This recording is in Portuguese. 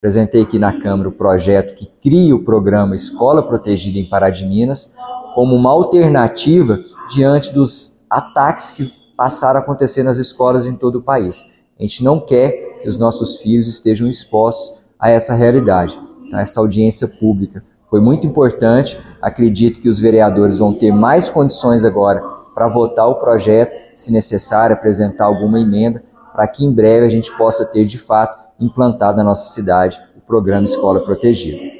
Apresentei aqui na Câmara o projeto que cria o programa Escola Protegida em Pará de Minas como uma alternativa diante dos ataques que passaram a acontecer nas escolas em todo o país. A gente não quer que os nossos filhos estejam expostos a essa realidade. Então, essa audiência pública foi muito importante. Acredito que os vereadores vão ter mais condições agora para votar o projeto, se necessário, apresentar alguma emenda, para que em breve a gente possa ter, de fato, implantado na nossa cidade o programa Escola Protegida.